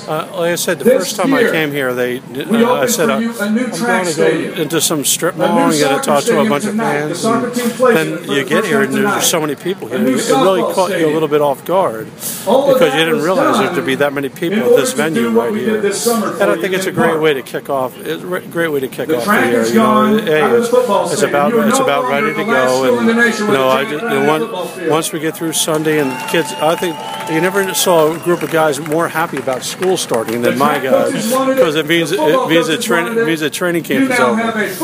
Like I said, the first time I came here, I said I'm going to go into some strip mall and get to talk to a bunch of fans. And then you get here and there's so many people here. It really caught you a little bit off guard because you didn't realize there to be that many people at this venue right here. And I think it's a great way to kick off. It's a great way to kick off the year. You know, it's about ready to go. And once we get through Sunday and the kids, I think you never saw a group of guys more happy about school starting than my guys, because it means a training camp is over.